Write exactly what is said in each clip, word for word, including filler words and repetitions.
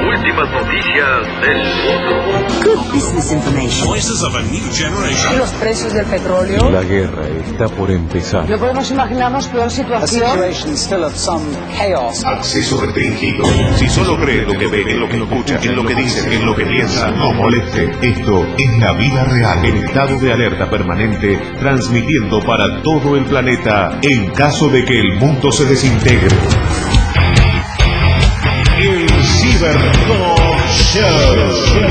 últimas noticias del mundo. Good business information. Voices of a new generation. Los precios del petróleo. La guerra está por empezar. No podemos imaginarnos peor situación. Acceso restringido. Si solo cree lo que ve, en lo que escucha, en lo que dice, en lo que piensa, no moleste. Esto es la vida real. En estado de alerta permanente, transmitiendo para todo el planeta en caso de que el mundo se desintegre. El Cybertalk Show.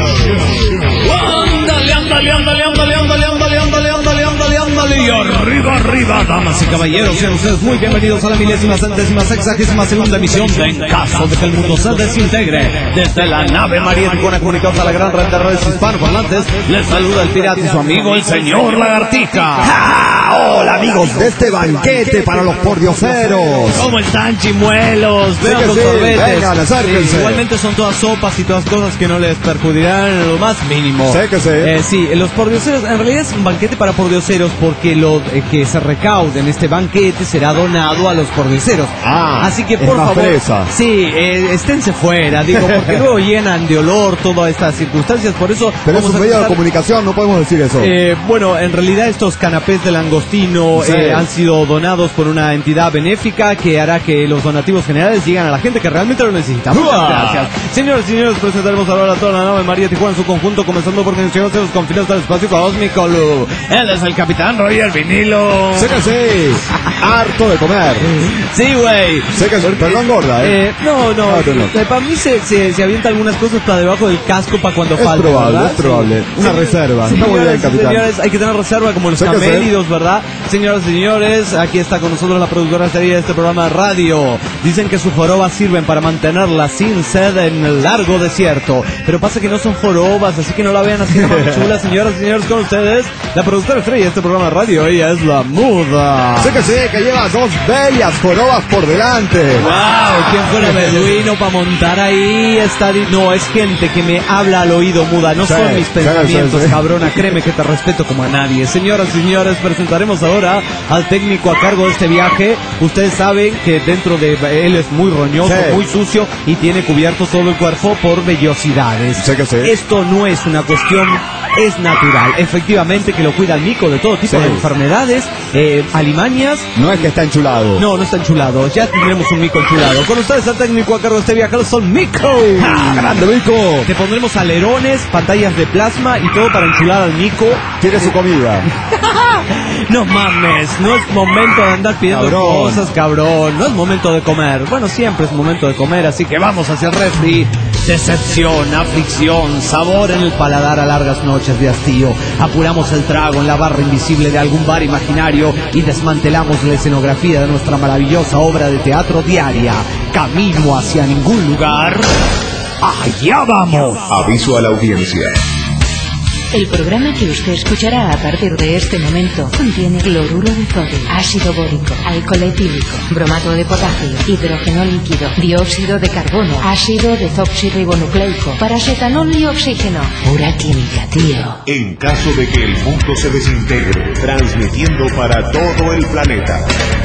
Ándale, ándale, ándale, ándale, ándale, ándale, ándale, ándale, ándale, ándale. Y arriba, arriba, damas y caballeros, sean ustedes muy bienvenidos a la milésima, centésima, sexagésima segunda emisión de En caso de que el mundo se desintegre. Desde la nave María Tijuana, comunicados a la gran red de redes hispanoparlantes, les saluda el pirata y su amigo, el señor Lagartija. ¡Ah! Hola amigos de este banquete para los pordioseros. ¿Cómo están, chimuelos? Vean los sí, sorbetes. vengan, acérquense. Sí, igualmente son todas sopas y todas cosas que no les perjudicarán en lo más mínimo. Sé que sé. Eh, sí, los pordioseros, en realidad es un banquete para pordioseros porque lo eh, que se recaude en este banquete será donado a los pordioseros. Ah, así que es por más favor, fresa. sí, eh, esténse fuera, digo, porque luego llenan de olor todas estas circunstancias, por eso Pero es vamos un a medio de empezar- comunicación, no podemos decir eso. Eh, bueno, en realidad estos canapés de langostino Sí. eh, han sido donados por una entidad benéfica que hará que los donativos generales lleguen a la gente que realmente lo necesita. Muchas ¡Uah! gracias. Señores y señores, presentaremos ahora a toda la nave María Tijuana en su conjunto, comenzando por quien llegó a los confines del espacio cósmico. Lu. Él es el capitán Roger Vinilo. Sé que sí. Harto de comer. Sí, güey. Sé que sí. Perdón, gorda, ¿eh? Eh, no, no, Ah, perdón. eh, para mí se, se, se avienta algunas cosas para debajo del casco para cuando Es falta. probable, ¿verdad? es probable. Una reserva. Está muy bien, Señoras y capitán. señores, hay que tener reserva como los Sé que sí. camélidos, ¿verdad? Señoras y señores, aquí está con nosotros la productora seria de este programa de radio. Dicen que sus jorobas sirven para mantenerla sin sed en el largo desierto. Pero pasa que no son jorobas, así que no la vean así de más chula. Señoras y señores, con ustedes, la productora estrella de este programa de radio, ella es la Muda. Sé que sí, que lleva dos bellas jorobas por delante. ¡Wow! ¿Quién fuera beduino para montar ahí? Está di- no, es gente que me habla al oído, Muda. No Sí, son mis sí, pensamientos, sí, sí. cabrona. Créeme que te respeto como a nadie. Señoras y señores, presentaremos ahora al técnico a cargo de este viaje. Ustedes saben que dentro de él es muy roñoso, Sí. muy sucio y tiene cubierto todo el cuerpo por vellosidades. Sé que sí. Esto no es una cuestión, es natural. Efectivamente que lo cuida el mico de todo tipo Sí. de enfermedades, eh, alimañas. No es que está enchulado. No, no está enchulado. Ya tendremos un mico enchulado. Con ustedes el técnico a cargo de este viaje, son Mico. ¡Ah, grande mico! Te pondremos alerones, pantallas de plasma y todo para enchular al mico. Tiene su comida. No mames, no es momento de andar pidiendo Cabrón. cosas, cabrón. No es momento de comer. Bueno, siempre es momento de comer, así que vamos hacia el refri. Decepción, aflicción, sabor en el paladar a largas noches de hastío. Apuramos el trago en la barra invisible de algún bar imaginario y desmantelamos la escenografía de nuestra maravillosa obra de teatro diaria. Camino hacia ningún lugar. ¡Allá vamos! Aviso a la audiencia. El programa que usted escuchará a partir de este momento contiene cloruro de sodio, ácido bórico, alcohol etílico, bromato de potasio, hidrógeno líquido, dióxido de carbono, ácido desoxirribonucleico, paracetanol y oxígeno. Pura química, tío. En caso de que el mundo se desintegre, transmitiendo para todo el planeta.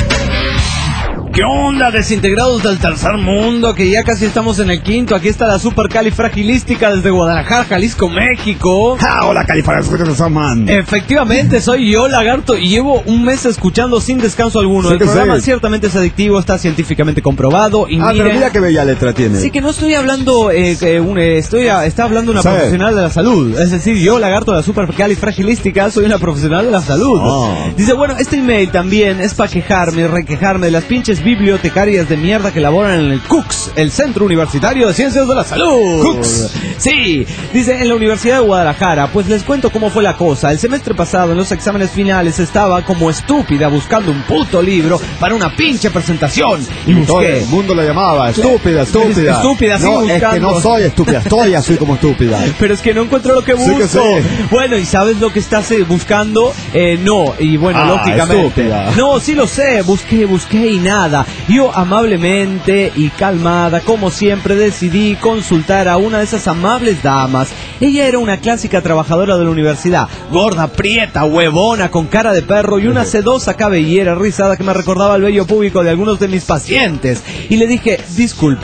¿Qué onda, desintegrados del tercer mundo? Que ya casi estamos en el quinto. Aquí está la supercalifragilística desde Guadalajara, Jalisco, México. ¡Ah, hola, California! Efectivamente, soy yo, Lagarto, y llevo un mes escuchando sin descanso alguno. Sí El que programa sí. ciertamente es adictivo, está científicamente comprobado. Y Ah, pero miren, mira qué bella letra tiene. sí que no estoy hablando, eh, eh, un, eh, estoy a- está hablando una Sí. profesional de la salud. Es decir, yo, Lagarto de la supercalifragilística, soy una profesional de la salud. Ah. Dice, bueno, este email también es para quejarme, requejarme de las pinches bibliotecarias de mierda que laboran en el C U C S, el Centro Universitario de Ciencias de la Salud. C U C S. Sí, dice, en la Universidad de Guadalajara, pues les cuento cómo fue la cosa. El semestre pasado, en los exámenes finales, estaba como estúpida buscando un puto libro para una pinche presentación. Y Todo busqué. el mundo la llamaba estúpida, estúpida. Estúpida, sí, no, es buscando. que no soy estúpida, estoy así como estúpida. Pero es que no encuentro lo que Sí busco. que sí. Bueno, ¿y sabes lo que estás eh, buscando? Eh, no, y bueno, Ah, lógicamente. estúpida. No, sí lo sé, busqué, busqué y nada. Yo amablemente y calmada, como siempre, decidí consultar a una de esas amables damas. Ella era una clásica trabajadora de la universidad, gorda, prieta, huevona, con cara de perro y una sedosa cabellera rizada que me recordaba el vello púbico de algunos de mis pacientes. Y le dije, disculpe,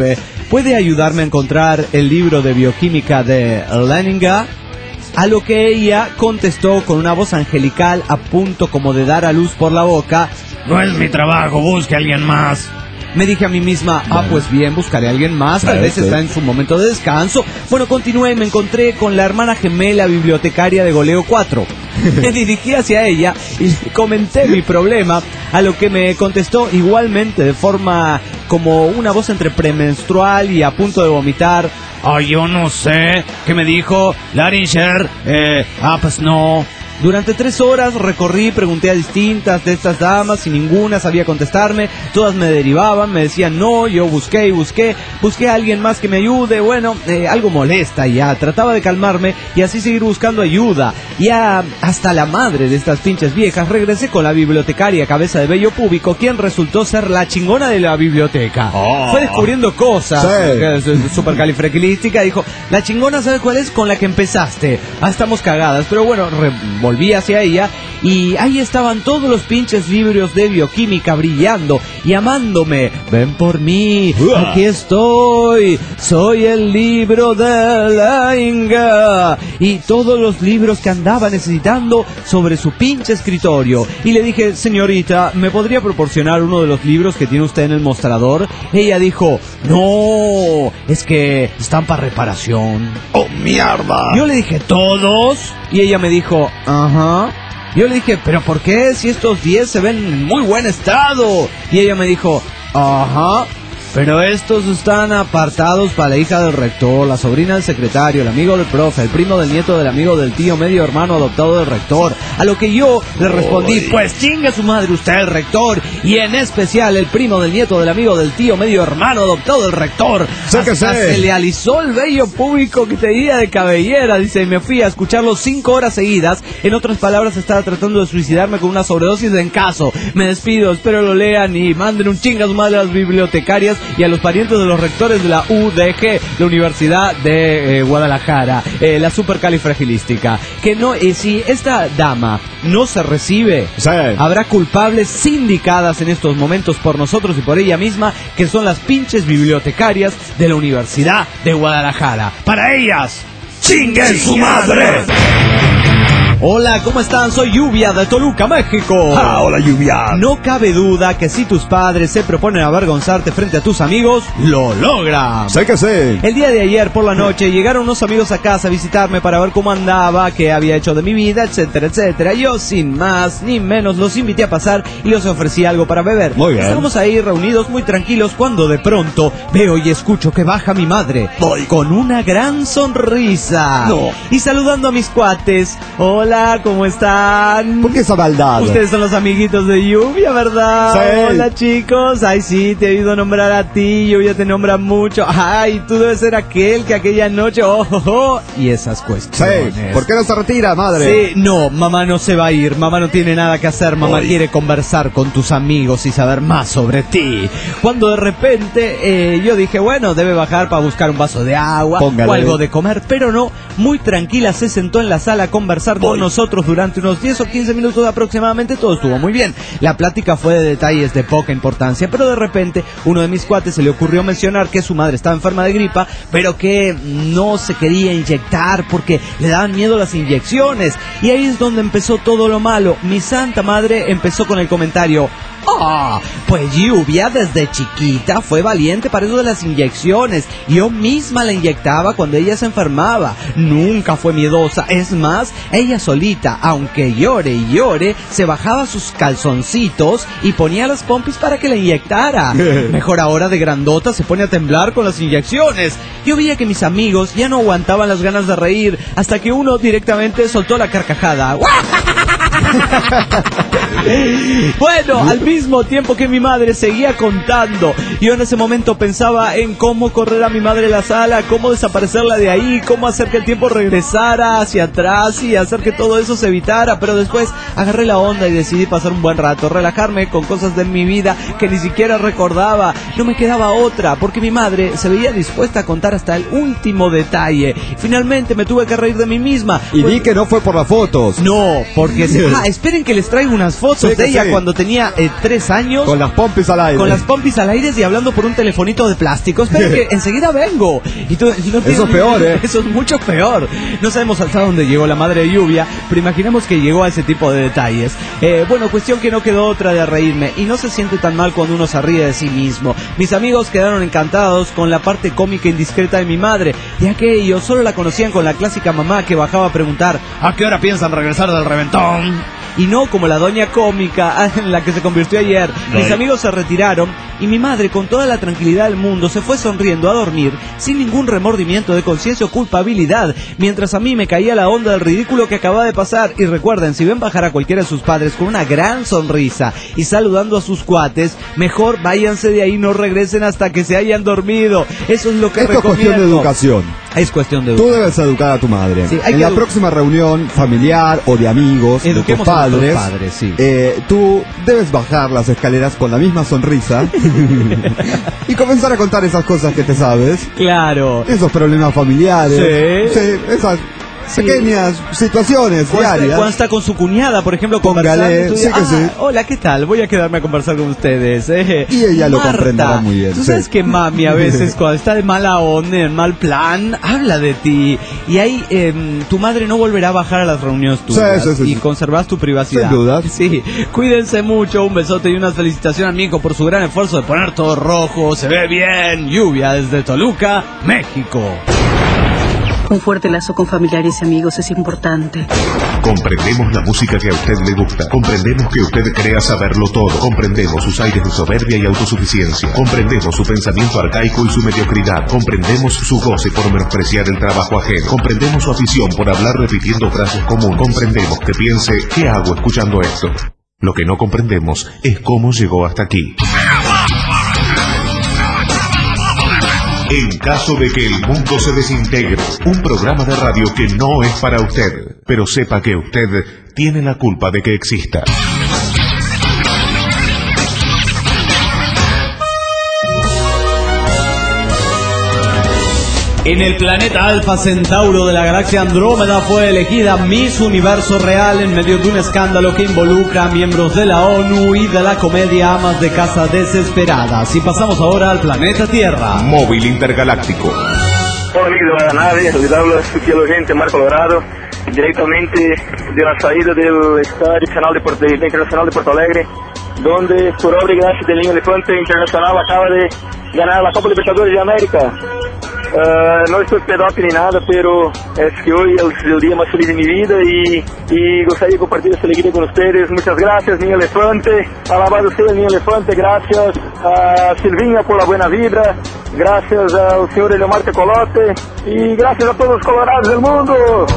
¿puede ayudarme a encontrar el libro de bioquímica de Leninga? A lo que ella contestó con una voz angelical a punto como de dar a luz por la boca: no es mi trabajo, busque a alguien más. Me dije a mí misma, ah, pues bien, buscaré a alguien más, tal vez está en su momento de descanso. Bueno, continué y me encontré con la hermana gemela bibliotecaria de Goleo cuatro. Me dirigí hacia ella y le comenté mi problema, a lo que me contestó igualmente de forma como una voz entre premenstrual y a punto de vomitar: ay, yo no sé. ¿Qué me dijo? Larisher, eh, ah, pues no. Durante tres horas recorrí, pregunté a distintas de estas damas y ninguna sabía contestarme. Todas me derivaban, me decían no, yo busqué y busqué, busqué a alguien más que me ayude. Bueno, eh, algo molesta ya, trataba de calmarme y así seguir buscando ayuda. Ya hasta la madre de estas pinches viejas regresé con la bibliotecaria cabeza de vello púbico, quien resultó ser la chingona de la biblioteca. Oh. Fue descubriendo cosas, sí. Supercalifragilística, dijo, la chingona, ¿sabes cuál es? Con la que empezaste. Ah, estamos cagadas, pero bueno, re volví hacia ella y ahí estaban todos los pinches libros de bioquímica brillando, llamándome: ven por mí, aquí estoy, soy el libro de Leninga, y todos los libros que andaba necesitando sobre su pinche escritorio. Y le dije: señorita, ¿me podría proporcionar uno de los libros que tiene usted en el mostrador? Ella dijo: no, es que están para reparación. ¡Oh, mierda! Yo le dije: ¿todos? Y ella me dijo: ajá. Yo le dije: ¿pero por qué? Si estos diez se ven en muy buen estado. Y ella me dijo: ajá, pero estos están apartados para la hija del rector, la sobrina del secretario, el amigo del profe, el primo del nieto del amigo del tío, medio hermano adoptado del rector. A lo que yo le respondí: pues chinga su madre usted, el rector, y en especial el primo del nieto del amigo del tío, medio hermano adoptado del rector. Sé que Hasta sé. se le alisó el vello público que tenía de cabellera, dice, y me fui a escucharlo cinco horas seguidas. En otras palabras, estaba tratando de suicidarme con una sobredosis de encaso. Me despido, espero lo lean y manden un chinga a su madre a las bibliotecarias y a los parientes de los rectores de la U D G, la Universidad de eh, Guadalajara, eh, la supercalifragilística. Que no, eh, si esta dama no se recibe, sí, habrá culpables sindicadas en estos momentos por nosotros y por ella misma, que son las pinches bibliotecarias de la Universidad de Guadalajara. Para ellas, ¡chinguen su madre! Hola, ¿cómo están? Soy Lluvia de Toluca, México. Ah, hola, Lluvia. No cabe duda que si tus padres se proponen avergonzarte frente a tus amigos, lo logran. Sé que sé. El día de ayer por la noche llegaron unos amigos a casa a visitarme para ver cómo andaba, qué había hecho de mi vida, etcétera, etcétera. Yo, sin más ni menos, los invité a pasar y les ofrecí algo para beber. Muy bien. Estábamos ahí reunidos muy tranquilos cuando de pronto veo y escucho que baja mi madre. Voy. Con una gran sonrisa. No. Y saludando a mis cuates. Hola, ¿cómo están? ¿Por qué esa maldad? Ustedes son los amiguitos de Lluvia, ¿verdad? Sí. Hola, chicos. Ay, sí, te he oído nombrar a ti. Lluvia te nombra mucho. Ay, tú debes ser aquel que aquella noche... Oh, oh, oh. Y esas cuestiones. Sí. ¿Por qué no se retira, madre? Sí, no, mamá no se va a ir. Mamá no tiene nada que hacer. Mamá Oy. quiere conversar con tus amigos y saber más sobre ti. Cuando de repente eh, yo dije, bueno, debe bajar para buscar un vaso de agua Póngale. o algo de comer. Pero no, muy tranquila se sentó en la sala a conversar con Voy. nosotros durante unos diez o quince minutos aproximadamente. Todo estuvo muy bien. La plática fue de detalles de poca importancia, pero de repente uno de mis cuates se le ocurrió mencionar que su madre estaba enferma de gripa, pero que no se quería inyectar porque le daban miedo las inyecciones. Y ahí es donde empezó todo lo malo. Mi santa madre empezó con el comentario: ah, pues Lluvia desde chiquita fue valiente para eso de las inyecciones. Yo misma la inyectaba cuando ella se enfermaba. Nunca fue miedosa. Es más, ella solita, aunque llore y llore, se bajaba sus calzoncitos y ponía las pompis para que la inyectara. Mejor ahora de grandota se pone a temblar con las inyecciones. Yo veía que mis amigos ya no aguantaban las ganas de reír, hasta que uno directamente soltó la carcajada. Bueno, al mismo tiempo que mi madre seguía contando, yo en ese momento pensaba en cómo correr a mi madre de la sala, cómo desaparecerla de ahí, cómo hacer que el tiempo regresara hacia atrás y hacer que todo eso se evitara. Pero después agarré la onda y decidí pasar un buen rato, relajarme con cosas de mi vida que ni siquiera recordaba. No me quedaba otra, porque mi madre se veía dispuesta a contar hasta el último detalle. Finalmente me tuve que reír de mí misma. Y Pues, di que no fue por las fotos. no, porque se Ah, esperen que les traigo unas fotos Sí, de ella sí. cuando tenía eh, tres años. Con las pompis al aire. Con las pompis al aire y hablando por un telefonito de plástico. Esperen que enseguida vengo. Y tú- y no Eso es tiene- peor, ¿eh? Eso es mucho peor. No sabemos hasta dónde llegó la madre de Lluvia, pero imaginemos que llegó a ese tipo de detalles. Eh, bueno, cuestión que no quedó otra de reírme. Y no se siente tan mal cuando uno se ríe de sí mismo. Mis amigos quedaron encantados con la parte cómica indiscreta de mi madre, ya que ellos solo la conocían con la clásica mamá que bajaba a preguntar ¿a qué hora piensan regresar del reventón? Y no como la doña cómica en la que se convirtió ayer. Mis amigos se retiraron y mi madre, con toda la tranquilidad del mundo, se fue sonriendo a dormir sin ningún remordimiento de conciencia o culpabilidad, mientras a mí me caía la onda del ridículo que acababa de pasar. Y recuerden, si ven bajar a cualquiera de sus padres con una gran sonrisa y saludando a sus cuates, mejor váyanse de ahí, no regresen hasta que se hayan dormido. Eso es lo que Esto es recomiendo. cuestión de educación. Es cuestión de Tú educación. debes educar a tu madre. Sí, hay en que la edu- próxima reunión familiar o de amigos, de tus Eduquemos a nuestros padres, padres, sí. eh, tú debes bajar las escaleras con la misma sonrisa y comenzar a contar esas cosas que te sabes, Claro. esos problemas familiares, Sí. sí, esas Sí. pequeñas situaciones Cuando está, diarias. cuando está con su cuñada, por ejemplo, Póngale, conversando, tú sí dices, que sí. "Ah, hola, ¿qué tal? Voy a quedarme a conversar con ustedes. eh". Y ella lo Marta, comprenderá muy bien, Tú sí. sabes que mami a veces cuando está de mala onda, en mal plan, habla de ti. Y ahí em, tu madre no volverá a bajar a las reuniones tuyas. Sí, sí, sí, y sí. conservarás tu privacidad. Sin duda. Sí, cuídense mucho. Un besote y una felicitación a Nico por su gran esfuerzo de poner todo rojo. Se ve bien. Lluvia desde Toluca, México. Un fuerte lazo con familiares y amigos es importante. Comprendemos la música que a usted le gusta. Comprendemos que usted crea saberlo todo. Comprendemos sus aires de soberbia y autosuficiencia. Comprendemos su pensamiento arcaico y su mediocridad. Comprendemos su goce por menospreciar el trabajo ajeno. Comprendemos su afición por hablar repitiendo frases comunes. Comprendemos que piense, ¿qué hago escuchando esto? Lo que no comprendemos es cómo llegó hasta aquí. En caso de que el mundo se desintegre, un programa de radio que no es para usted, pero sepa que usted tiene la culpa de que exista. En el planeta Alfa Centauro de la galaxia Andrómeda fue elegida Miss Universo Real en medio de un escándalo que involucra a miembros de la ONU y de la comedia Amas de Casa Desesperadas. Y pasamos ahora al planeta Tierra. Móvil intergaláctico. Hola amigos de la nave, les habla su fiel oyente Mar Colorado, directamente de la salida del Estadio Nacional de Porto, Internacional de Porto Alegre, donde por obra y gracia del Niño Elefante Internacional acaba de ganar la Copa Libertadores de América. Uh, no estoy pedófilo ni nada, pero es que hoy es el día más feliz de mi vida y, y gustaría de compartir esta alegría con ustedes. Muchas gracias, Niño Elefante. Alabado sea el Niño Elefante. Gracias a Silvinha por la buena vibra. Gracias al señor Eliomar Tecolote. Y gracias a todos los colorados del mundo.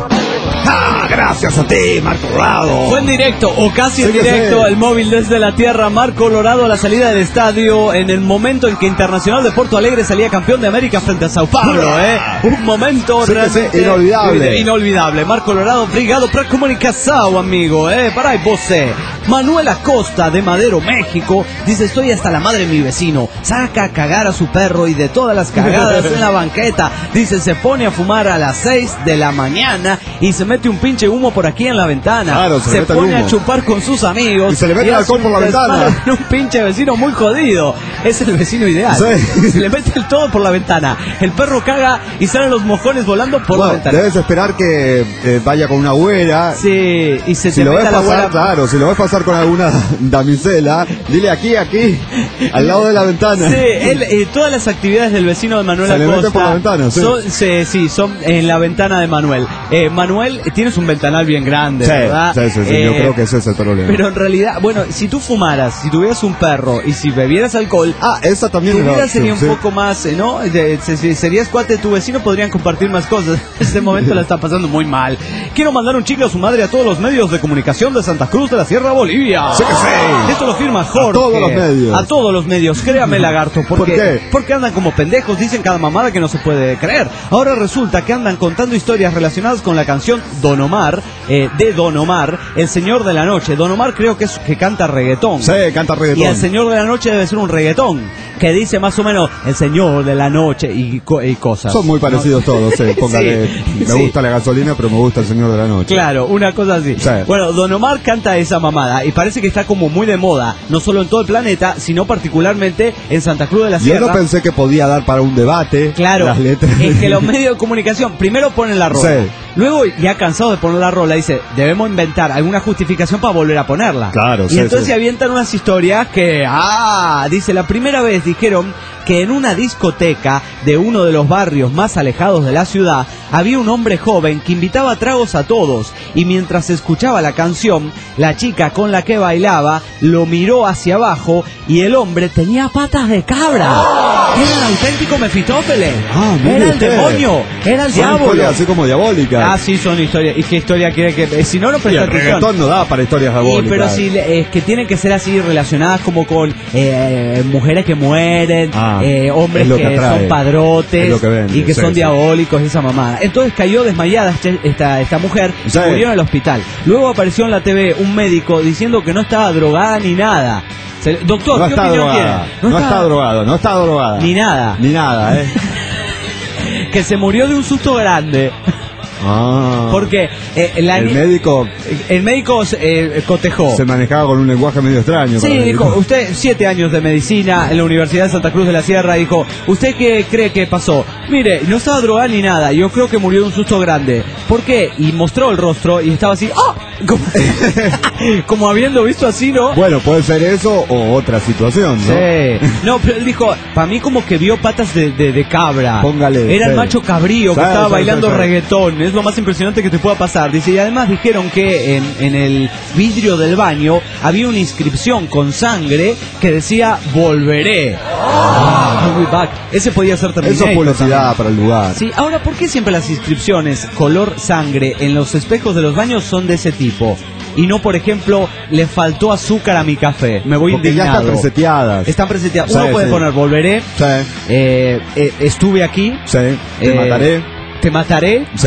¡Ah, gracias a ti, Marco Colorado! Fue en directo, o casi en Sí que directo, sí. el móvil desde la Tierra. Mar Colorado a la salida del estadio en el momento en que Internacional de Porto Alegre salía campeón de América frente a Sao Paulo, ¿eh? Un momento Sí que sí, realmente inolvidable. inolvidable. Mar Colorado, obrigado para comunicação, amigo, ¿eh? Para você. Manuel Acosta de Madero, México, dice: estoy hasta la madre de mi vecino. Saca a cagar a su perro y de todas las cagadas en la banqueta. Dice: se pone a fumar a las seis de la mañana y se mete un pinche humo por aquí en la ventana. Claro, se se mete el pone a humo. chupar con sus amigos. Y se le mete el hace alcohol un por la ventana. desmadre. Un pinche vecino muy jodido. Es el vecino ideal. Sí. Se le mete el todo por la ventana. El perro caga y salen los mojones volando por la Bueno, ventana. debes esperar que eh, vaya con una güera. Sí, y se Si te lo mete ves a la pasar, abuela. claro, si lo ves pasar con alguna damisela, dile aquí, aquí, al lado de la ventana. Sí, él, eh, todas las actividades del vecino de Manuel Se le mete Acosta por la ventana, sí. son, sí, sí, son en la ventana de Manuel. Eh, Manuel, eh, tienes un ventanal bien grande, Sí, ¿verdad? sí, sí, sí, yo Eh, creo que ese es el problema. Pero en realidad, bueno, si tú fumaras, si tuvieras un perro y si bebieras alcohol, Ah, esa también tu es la vida opción, sería un sí. poco más, eh, ¿no? De- se- se- serías cuate de tu vecino, podrían compartir más cosas. En este momento la está pasando muy mal. Quiero mandar un chicle a su madre a todos los medios de comunicación de Santa Cruz de la Sierra Bolivia. Sí que sí. Esto lo firma Jorge. A todos los medios. A todos los medios, créame, lagarto. Porque, ¿Por qué? Porque andan como pendejos, dicen cada mamada que no se puede creer. Ahora resulta que andan contando historias relacionadas con la canción Don Omar, eh, de Don Omar, el señor de la noche. Don Omar creo que es que canta reggaetón. Sí, canta reggaetón. Y el señor de la noche debe ser un reggaetón. que dice más o menos el señor de la noche y, co- y cosas. Son muy parecidos ¿no? todos, eh. Póngale, Sí, me sí. gusta la gasolina, pero me gusta el señor de la noche. Claro, una cosa así. Sí. Bueno, Don Omar canta esa mamada y parece que está como muy de moda, no solo en todo el planeta, sino particularmente en Santa Cruz de la Yo Sierra. no pensé que podía dar para un debate. Claro, Las letras. es que los medios de comunicación primero ponen la rola, Sí. luego ya cansado de poner la rola dice, debemos inventar alguna justificación para volver a ponerla. Claro, y sí, entonces sí. se avientan unas historias que, ah, dice, la primera vez dijeron que en una discoteca de uno de los barrios más alejados de la ciudad había un hombre joven que invitaba tragos a todos y mientras escuchaba la canción, la chica con la que bailaba lo miró hacia abajo y el hombre tenía patas de cabra. Era el auténtico Mefistófeles. Ah, mire era el usted. demonio, era el Son diablo. historias así como diabólicas. Ah, sí, son historias. ¿Y qué historia quiere que.? eh, Si no, no Y presta el atención. reggaetón no da para historias Y, diabólicas. pero si le- es que tienen que ser así relacionadas como con eh, mujeres que mueren, Ah, eh, hombres es lo que, que atrae. son padrotes Es lo que vende, y que sí, son sí. diabólicos y esa mamada. Entonces cayó desmayada este- esta, esta mujer y Sí. murió en el hospital. Luego apareció en la T V un médico diciendo que no estaba drogada ni nada. Se- doctor, No ¿qué está opinión drogada. tiene? No, está drogado, no está drogada. Ni nada. Ni nada, ¿eh? Que se murió de un susto grande. Ah. Porque eh, la el ni- médico el médico eh, cotejó. se manejaba con un lenguaje medio extraño. Sí, para el dijo, médico. usted siete años de medicina en la Universidad de Santa Cruz de la Sierra, dijo, ¿usted qué cree que pasó? Mire, no estaba drogada ni nada, yo creo que murió de un susto grande. ¿Por qué? Y mostró el rostro y estaba así, ¡ah! Como, como habiendo visto así, ¿no? Bueno, puede ser eso o otra situación, ¿no? Sí. No, pero él dijo, para mí como que vio patas de, de, de cabra. Póngale, Era el sí. macho cabrío que Sí, estaba sí, bailando sí, sí. reggaetón. Es lo más impresionante que te pueda pasar. Dice, y además dijeron que en, en el vidrio del baño había una inscripción con sangre que decía, volveré. Ah, I'll be back. Ese podía ser también. Eso es publicidad para el lugar. Sí, ahora, ¿por qué siempre las inscripciones color sangre en los espejos de los baños son de ese tipo? Y no, por ejemplo, le faltó azúcar a mi café. Me voy Porque ya indignado. están preseteadas. Están preseteadas. Sí, Uno puede sí. poner volveré, Sí, eh, eh, estuve aquí, sí. Te eh, mataré. te mataré, Sí.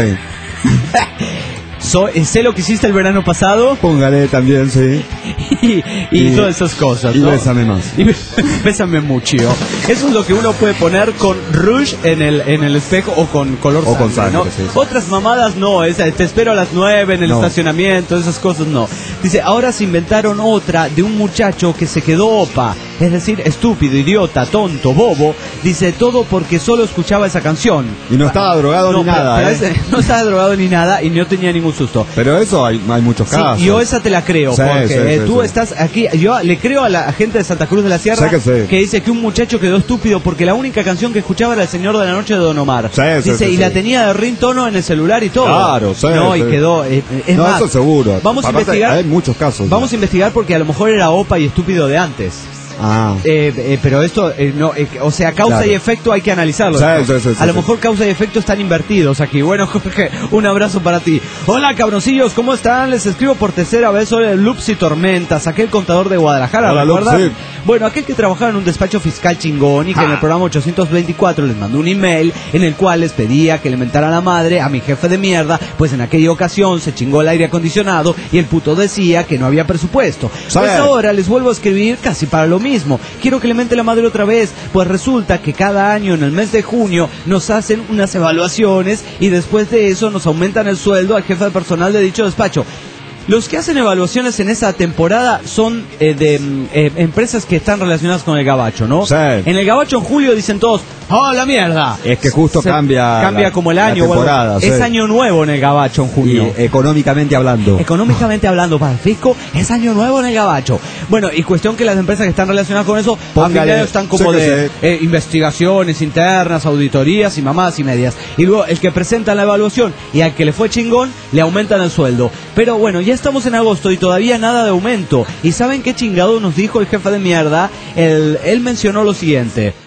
so- eh, sé lo que hiciste el verano pasado Póngale también, sí. y, y Y- todas esas cosas. Y ¿no? bésame más. Y bésame mucho. Eso es lo que uno puede poner con rouge en el en el espejo o con color O con sangre, sangre, ¿no? sí, sí. Otras mamadas no, esa, te espero a las nueve en el No. estacionamiento, esas cosas no. Dice, ahora se inventaron otra de un muchacho que se quedó opa, es decir, estúpido, idiota, tonto, bobo. Dice, todo porque solo escuchaba esa canción. Y no estaba drogado No, ni pero- nada, pero ¿eh? ese- no estaba drogado ni nada y no tenía ningún susto. Pero eso hay, hay muchos Sí, casos. yo esa te la creo, Sí, porque sí, eh, sí, tú sí. estás aquí, yo le creo a la gente de Santa Cruz de la Sierra Sé que sí. dice que un muchacho quedó estúpido porque la única canción que escuchaba era El Señor de la Noche de Don Omar. Sí, sí, dice, sí, y sí. la tenía de ringtono en el celular y todo. Claro, sí, No, sí. y quedó, eh, eh, es no, más, eso seguro. vamos a Aparte, investigar, Hay muchos casos. vamos a investigar porque a lo mejor era opa y estúpido de antes. Ah. Eh, eh, pero esto, eh, no, eh, o sea, causa Claro. y efecto hay que analizarlo. Sí, esto. sí, sí, sí, a lo sí. mejor causa y efecto están invertidos aquí. Bueno, Jorge, un abrazo para ti. Hola, cabroncillos, ¿cómo están? Les escribo por tercera vez sobre Loops y Tormentas, aquel contador de Guadalajara, Hola, ¿recuerdan? Loops, sí. Bueno, aquel que trabajaba en un despacho fiscal chingón y que en el programa ochocientos veinticuatro les mandó un email en el cual les pedía que le mentara la madre a mi jefe de mierda, pues en aquella ocasión se chingó el aire acondicionado y el puto decía que no había presupuesto. ¿Sabe? Pues ahora les vuelvo a escribir casi para lo mismo. Quiero que le mente la madre otra vez, pues resulta que cada año en el mes de junio nos hacen unas evaluaciones y después de eso nos aumentan el sueldo al jefe de personal de dicho despacho. Los que hacen evaluaciones en esa temporada son eh, de mm, eh, empresas que están relacionadas con el gabacho, ¿no? Sí. En el gabacho en julio dicen todos, ¡oh, la mierda! Es que justo Se- cambia Cambia la- como el la año. o algo. temporada, Es sí. año nuevo en el gabacho en Y junio. económicamente hablando. Económicamente hablando, para el fisco, es año nuevo en el gabacho. Bueno, y cuestión que las empresas que están relacionadas con eso, a fin Póngale, de año están como sé que de sé. eh, investigaciones internas, auditorías y mamadas y medias. Y luego el que presenta la evaluación y al que le fue chingón, le aumentan el sueldo. Pero bueno, ya estamos en agosto y todavía nada de aumento. ¿Y saben qué chingado nos dijo el jefe de mierda? Él, él mencionó lo siguiente.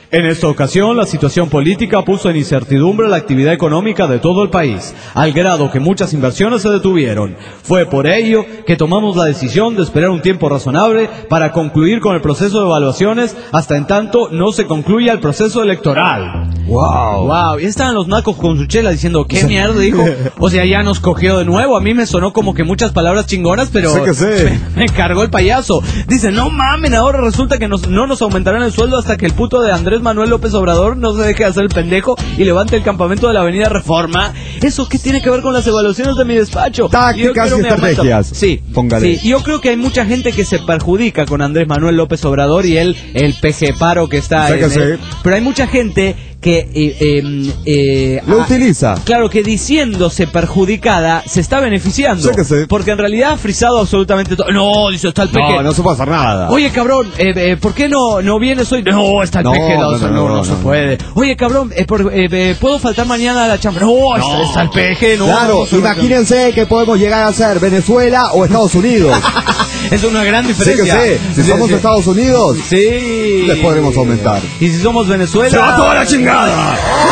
En esta ocasión, la situación política puso en incertidumbre la actividad económica de todo el país, al grado que muchas inversiones se detuvieron. Fue por ello que tomamos la decisión de esperar un tiempo razonable para concluir con el proceso de evaluaciones, hasta en tanto no se concluya el proceso electoral. Wow. Wow, y estaban los nacos con su chela diciendo, ¿qué mierda dijo? O sea, ya nos cogió de nuevo. A mí me sonó como que muchas palabras chingonas, pero sé que sé. Me, me cargó el payaso. Dice, no mamen, ahora resulta que nos, no nos aumentarán el sueldo hasta que el puto de Andrés Manuel López Obrador no se deje de hacer el pendejo y levante el campamento de la Avenida Reforma. ¿Eso qué tiene que ver con las evaluaciones de mi despacho? Tácticas y, y estrategias. Sí, póngale. Sí, yo creo que hay mucha gente que se perjudica con Andrés Manuel López Obrador y él, el peje paro que está sé en que él. sé. Pero hay mucha gente que eh, eh, eh, lo ah, utiliza. Claro, que diciéndose perjudicada se está beneficiando. Sé que sé. Porque en realidad ha frisado absolutamente todo. No, dice, está el peje. No, no se puede hacer nada. Oye, cabrón, eh, eh, ¿por qué no, no vienes hoy? No, está el No, peje. No, no, no, no, no, no, no se no. puede. Oye, cabrón, eh, por- eh, eh, ¿puedo faltar mañana a la chamba? No, está, está el peje. No, Claro, no se- imagínense que podemos llegar a ser Venezuela o Estados Unidos. Es una gran Sí que diferencia. sé, si Sí, somos sí. Estados Unidos, Sí. les podremos aumentar. Y si somos Venezuela. ¡Se va toda la chingada!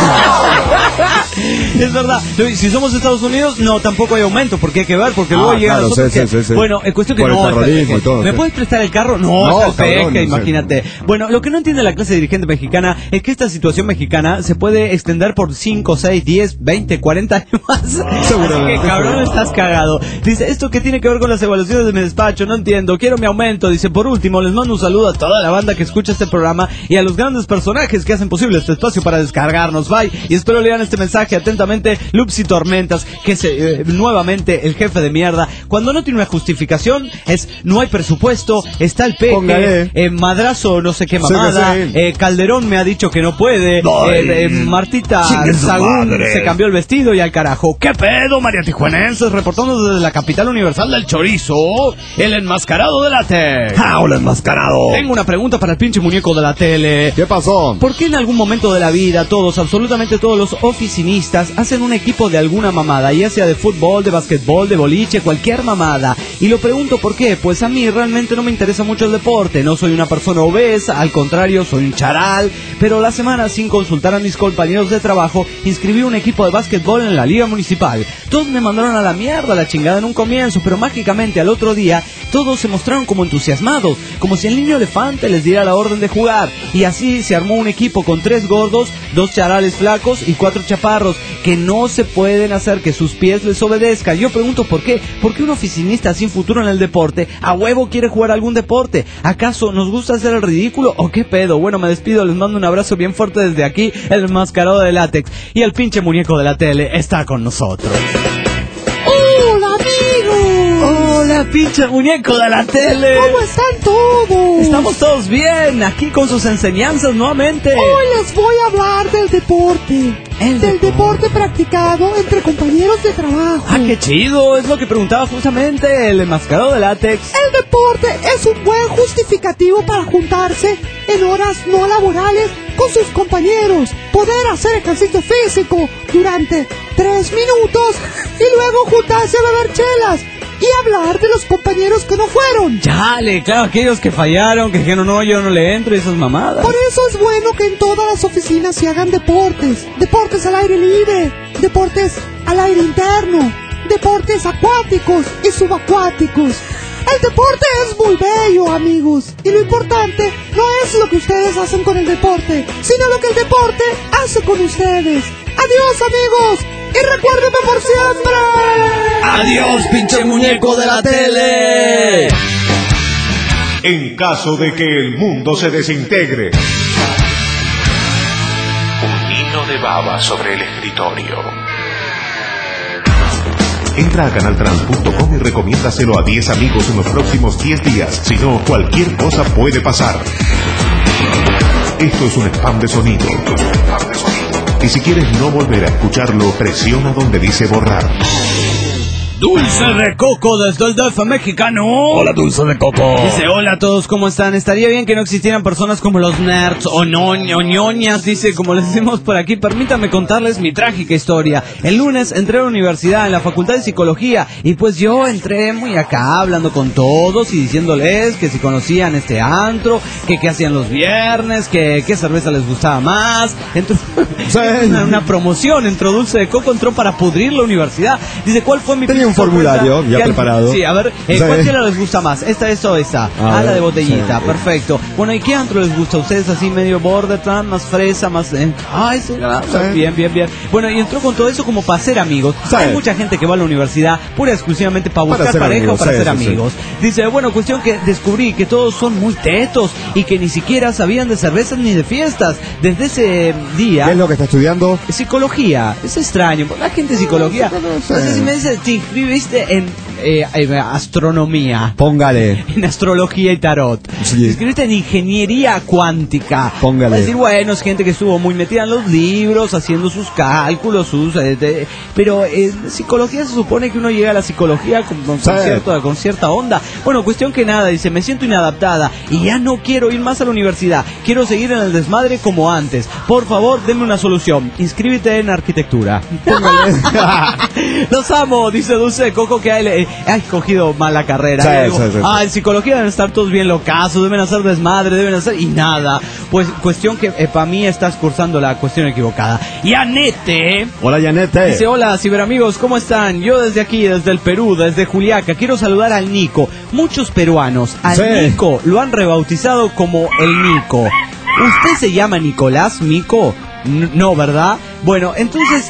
Es verdad. No, y si somos Estados Unidos, no, tampoco hay aumento, porque hay que ver, porque Ah, luego llegan claro, nosotros sí, que- sí, sí, sí. Bueno, es cuestión que Por el no, está el terrorismo peje. y todo, ¿Me sí. puedes prestar el carro? No, No, está el cabrón, peje, sí. imagínate. Bueno, lo que no entiende la clase dirigente mexicana es que esta situación mexicana se puede extender por cinco, seis, diez, veinte, cuarenta años más. Seguramente. Así que, cabrón, estás cagado. Dice, ¿esto qué tiene que ver con las evaluaciones de mi despacho? No entiendo, quiero mi aumento. Dice, por último, les mando un saludo a toda la banda que escucha este programa y a los grandes personajes que hacen posible este espacio para descargarnos. Bye. Y espero lean este mensaje atentamente, Lups y Tormentas, que es eh, nuevamente el jefe de mierda. Cuando no tiene una justificación, es no hay presupuesto, está el peje, Póngale. eh, madrazo, no sé qué Sí que mamada, sí. eh, Calderón me ha dicho que no puede, eh, eh, Martita Chingue su Sagún madre. se cambió el vestido y al carajo. ¿Qué pedo, María Tijuanenses? Reportando desde la capital universal del chorizo, el enmascarado de la tele. ¡Hola, enmascarado! Tengo una pregunta para el pinche muñeco de la tele. ¿Qué pasó? ¿Por qué en algún momento de la vida todos, absolutamente todos los oficinistas hacen un equipo de alguna mamada, ya sea de fútbol, de basquetbol, de boliche, cualquier mamada? Y lo pregunto por qué, pues a mí realmente no me interesa mucho el deporte, no soy una persona obesa, al contrario, soy un charal, pero la semana sin consultar a mis compañeros de trabajo, inscribí un equipo de basquetbol en la liga municipal. Todos me mandaron a la mierda, la chingada en un comienzo, pero mágicamente al otro día, todos se mostraron como entusiasmados, como si el niño elefante les diera la orden de jugar, y así se armó un equipo con tres gordos, dos charales flacos y cuatro chaparros, que no se pueden hacer que sus pies les obedezcan. Yo pregunto por qué, ¿por qué un oficinista sin futuro en el deporte a huevo quiere jugar algún deporte? ¿Acaso nos gusta hacer el ridículo o qué pedo? Bueno, me despido, les mando un abrazo bien fuerte desde aquí, el enmascarado de látex, y el pinche muñeco de la tele está con nosotros. ¡Hola, amigos! Hola, pinche muñeco de la tele. ¿Cómo están todos? Estamos todos bien, aquí con sus enseñanzas nuevamente. Hoy les voy a hablar del deporte. El del deporte. deporte practicado entre compañeros de trabajo. Ah, qué chido, es lo que preguntaba justamente el enmascarado de látex. El deporte es un buen justificativo para juntarse en horas no laborales con sus compañeros, poder hacer ejercicio físico durante tres minutos y luego juntarse a beber chelas y hablar de los compañeros que no fueron. Chale, claro, aquellos que fallaron, que dijeron no, yo no le entro y esas mamadas. Por eso es bueno que en todas las oficinas se hagan deportes, deportes al aire libre, deportes al aire interno, deportes acuáticos y subacuáticos. El deporte es muy bello, amigos, y lo importante no es lo que ustedes hacen con el deporte, sino lo que el deporte hace con ustedes. Adiós, amigos, y recuérdenme por siempre. ¡Adiós, pinche muñeco de la tele! En caso de que el mundo se desintegre. Un hilo de baba sobre el escritorio. Entra a canaltrans punto com y recomiéndaselo a diez amigos en los próximos diez días. Si no, cualquier cosa puede pasar. Esto es un spam de sonido. Esto es un spam de sonido. Y si quieres no volver a escucharlo, presiona donde dice borrar. Dulce de Coco desde el D F mexicano. Hola, Dulce de Coco. Dice, hola a todos, ¿cómo están? Estaría bien que no existieran personas como los nerds o ñoño, ñoñas, dice, como les decimos por aquí. Permítanme contarles mi trágica historia. El lunes entré a la universidad en la Facultad de Psicología y pues yo entré muy acá hablando con todos y diciéndoles que si conocían este antro, que qué hacían los viernes, que qué cerveza les gustaba más. Entró sí. una, una promoción, entró Dulce de Coco, entró para pudrir la universidad. Dice, ¿cuál fue mi Tenía un formulario ya preparado. Sí, a ver, eh, ¿cuál chela les gusta más? ¿Esta, esta o esa? Ah, la de botellita, sí, perfecto. Bueno, ¿y qué antro les gusta a ustedes? Así medio borderland, más fresa, más... Eh? Ay, sí, sí. Bien, bien, bien. Bueno, y entró con todo eso como para ser amigos. Sí. Hay mucha gente que va a la universidad pura y exclusivamente para buscar para pareja amigos, o para sí, ser sí, amigos. Sí. Dice, bueno, cuestión que descubrí que todos son muy tetos y que ni siquiera sabían de cervezas ni de fiestas. Desde ese día... ¿Qué es lo que está estudiando? Psicología. Es extraño. La gente de psicología... No sé si me dice, te inscribiste en... Eh, eh, astronomía. Póngale. En astrología y tarot. Sí. Escribiste en ingeniería cuántica. Póngale. Es decir, bueno, es gente que estuvo muy metida en los libros, haciendo sus cálculos, sus... Eh, de, pero en eh, psicología se supone que uno llega a la psicología con, con, sí. con, cierto, con cierta onda. Bueno, cuestión que nada, dice, me siento inadaptada y ya no quiero ir más a la universidad. Quiero seguir en el desmadre como antes. Por favor, denme una solución. Inscríbete en arquitectura. Póngale. Los amo, dice Dulce de Coco, que hay... ha escogido mal la carrera. Sí, digo, sí, sí. Ah, en psicología deben estar todos bien locazos, deben hacer desmadre, deben hacer... Y nada. Pues cuestión que eh, para mí estás cursando la cuestión equivocada. Yanete. Hola, Yanete. Dice, hola, ciberamigos, ¿cómo están? Yo desde aquí, desde el Perú, desde Juliaca, quiero saludar al Nico. Muchos peruanos al sí. Nico lo han rebautizado como el Nico. ¿Usted se llama Nicolás Mico? N- no, ¿verdad? Bueno, entonces...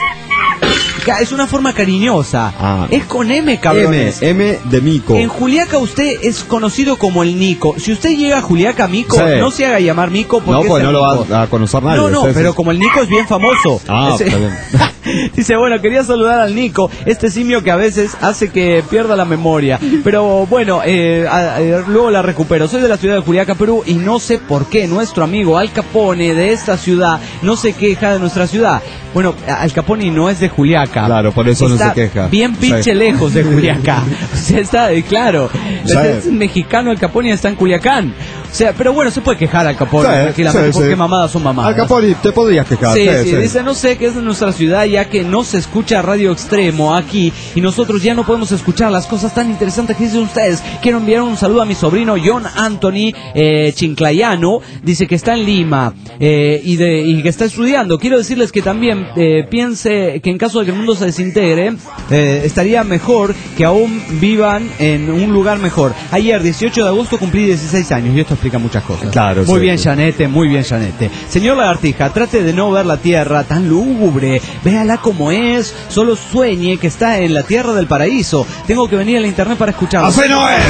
es una forma cariñosa. Ah. Es con M, cabrones. M, M de Mico. En Juliaca usted es conocido como el Nico. Si usted llega a Juliaca Mico, sí. no se haga llamar Mico porque no, pues no Mico. Lo va a conocer nadie. No, no, sí, pero sí. como el Nico es bien famoso. Ah, Ese... está bien. Dice, bueno, quería saludar al Nico, este simio que a veces hace que pierda la memoria. Pero bueno, eh, a, a, luego la recupero. Soy de la ciudad de Juliaca, Perú, y no sé por qué nuestro amigo Al Capone de esta ciudad no se queja de nuestra ciudad. Bueno, Al Capone no es de Juliaca. Claro, por eso está no se queja. Bien pinche sí. lejos de Juliaca. O sea, está, claro. Sí. Es mexicano Al Capone, está en Culiacán. O sea, pero bueno, se puede quejar Al Capone, sí, tranquilamente, sí, porque sí. mamadas son mamadas. Al Capone, te podrías quejar. Sí, sí, sí, dice, no sé qué es de nuestra ciudad, ya que no se escucha Radio Extremo aquí, y nosotros ya no podemos escuchar las cosas tan interesantes que dicen ustedes. Quiero enviar un saludo a mi sobrino John Anthony eh, Chinclayano, dice que está en Lima, eh, y, de, y que está estudiando. Quiero decirles que también eh, piense que en caso de que el mundo se desintegre, eh, estaría mejor que aún vivan en un lugar mejor. Ayer, dieciocho de agosto, cumplí dieciséis años, y esto explica muchas cosas. Claro, muy sí, bien, sí. Janete, muy bien, Janete. Señor Lagartija, trate de no ver la tierra tan lúgubre, véala como es, solo sueñe que está en la tierra del paraíso. Tengo que venir a la internet para escucharlo. ¡Así no es!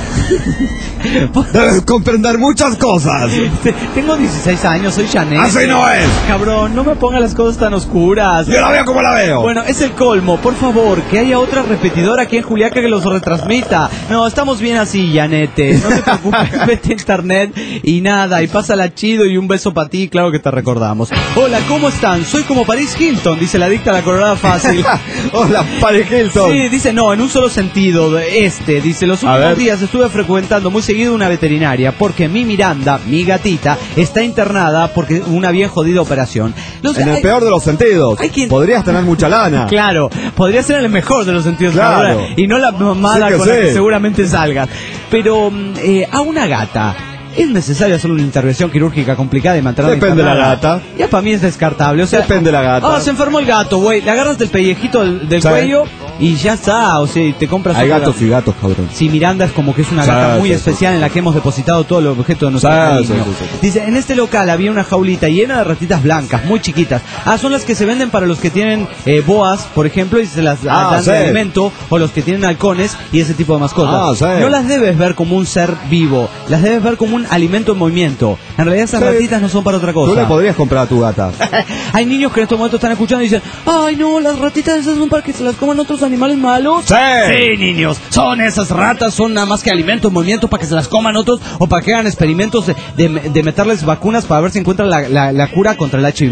Debes comprender muchas cosas. Tengo dieciséis años, soy Janete. ¡Así no es! Cabrón, no me ponga las cosas tan oscuras. Yo la veo como la veo. Bueno, es el colmo. Por favor, que haya otra repetidora aquí en Juliaca que los retransmita. No, estamos bien así, Janete. No te preocupes, vete a internet y nada, y pásala chido y un beso para ti, claro que te recordamos. Hola, ¿cómo están? Soy como Paris Hilton, dice la dicta la colorada fácil. Hola, Paris Hilton. Sí, dice, no, en un solo sentido, este, dice, los últimos días estuve frecuentando muy seguido una veterinaria porque mi Miranda, mi gatita, está internada porque una bien jodida operación. Los, en el hay, peor de los sentidos. Quien... Podrías tener mucha lana. Claro, podría ser en el mejor de los sentidos. Claro. Y no la mamada sí con sí. la que seguramente salgas. Pero eh, a una gata... ¿es necesario hacer una intervención quirúrgica complicada y mantenerla Depende de la gata. Ya para mí es descartable. O sea, Depende de la gata. Ah, se enfermó el gato, güey. Le agarras del pellejito del, del cuello y ya está. O sea, te compras... Hay gatos gato. y gatos, cabrón. Sí, Miranda es como que es una sí, gata muy sí, especial sí. en la que hemos depositado todo el objeto de nuestro sí, cariño. sí, sí, sí. Dice, en este local había una jaulita llena de ratitas blancas, muy chiquitas. Ah, son las que se venden para los que tienen eh, boas, por ejemplo, y se las ah, dan sí. de alimento, o los que tienen halcones y ese tipo de mascotas. Ah, sí. No las debes ver como un ser vivo, las debes ver como un alimento en movimiento. En realidad esas sí. ratitas no son para otra cosa. Tú le podrías comprar a tu gata. Hay niños que en estos momentos están escuchando y dicen, ay no, las ratitas esas son para que se las coman otros animales malos. Sí. Sí, niños, son esas ratas, son nada más que alimento en movimiento para que se las coman otros o para que hagan experimentos de, de, de meterles vacunas para ver si encuentran la, la, la cura contra el H I V.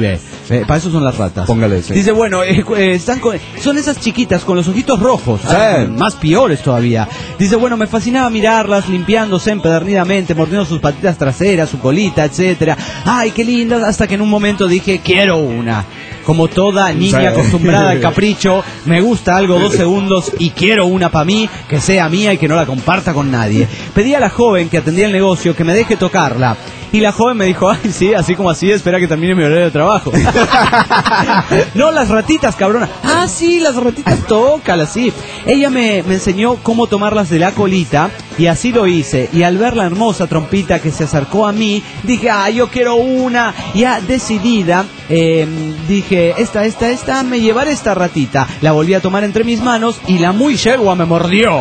Eh, para eso son las ratas. Póngale ese. Dice, bueno, eh, eh, están con, son esas chiquitas con los ojitos rojos, Sí. ah, más peores todavía. Dice, bueno, me fascinaba mirarlas limpiándose empedernidamente, mordiendo sus patitas traseras, su colita, etcétera. Ay, qué lindas, hasta que en un momento dije, quiero una. Como toda niña Sí. acostumbrada al capricho, me gusta algo dos segundos y quiero una para mí, que sea mía y que no la comparta con nadie. Pedí a la joven que atendía el negocio que me deje tocarla. Y la joven me dijo, ay, sí, así como así, espera que termine mi horario de trabajo. No, las ratitas, cabrona. Ah, sí, las ratitas, tócalas, sí. Ella me, me enseñó cómo tomarlas de la colita y así lo hice. Y al ver la hermosa trompita que se acercó a mí, dije, ah, yo quiero una. Ya decidida, eh, dije, esta, esta, esta, me llevaré esta ratita. La volví a tomar entre mis manos y la muy yegua me mordió.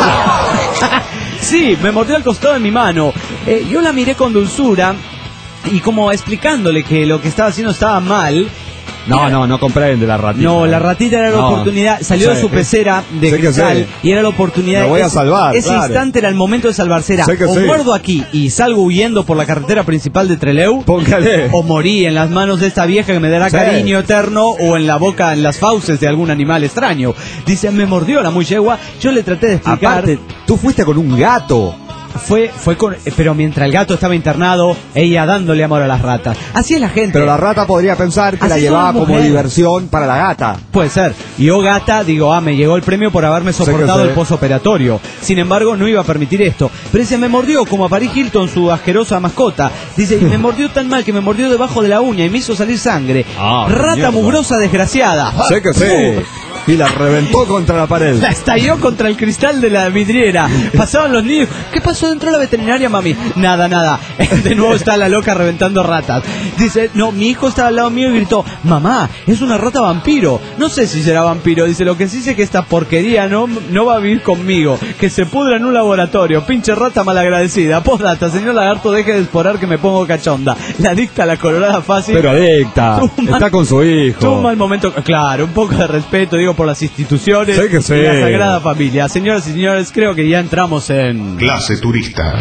Sí, me mordió al costado de mi mano. Eh, yo la miré con dulzura y como explicándole que lo que estaba haciendo estaba mal. No, no, no comprende la ratita. No, la ratita era la No. oportunidad, salió Sí. de su pecera de Sé que cristal sí. y era la oportunidad. Me voy a ese, salvar, Ese claro. instante era el momento de salvarse. Era, Sé que o sí. muerdo aquí y salgo huyendo por la carretera principal de Trelew, Póngale. o morí en las manos de esta vieja que me dará Sí. cariño eterno, o en la boca, en las fauces de algún animal extraño. Dice, me mordió la muy yegua, yo le traté de explicar. Aparte, tú fuiste con un gato. Fue, fue con, pero mientras el gato estaba internado, ella dándole amor a las ratas. Así es la gente. Pero la rata podría pensar que Así la son llevaba las como mujeres. diversión para la gata. Puede ser. Y yo, gata, digo, ah, me llegó el premio por haberme Sé que soportado sé. el posoperatorio. Sin embargo, no iba a permitir esto. Pero se me mordió como a Paris Hilton, su asquerosa mascota. Dice, y me mordió tan mal que me mordió debajo de la uña y me hizo salir sangre. Ah, Rata mierda. mugrosa desgraciada. Sé que sí. Y la reventó contra la pared. La estalló contra el cristal de la vidriera. Pasaban los niños. ¿Qué pasó dentro de la veterinaria, mami? Nada, nada. De nuevo está la loca reventando ratas. Dice, no, mi hijo estaba al lado mío y gritó, mamá, es una rata vampiro. No sé si será vampiro. Dice, lo que sí sé que esta porquería no, no va a vivir conmigo. Que se pudra en un laboratorio. Pinche rata malagradecida. Postdata, señor lagarto, deje de esporar que me pongo cachonda. La dicta la colorada fácil. Pero adicta. Tuvo un mal- Está con su hijo. Tuvo un mal momento. Claro, un poco de respeto, digo, por las instituciones Sé que sí. y la Sagrada Familia. Señoras y señores, creo que ya entramos en... Clase turista.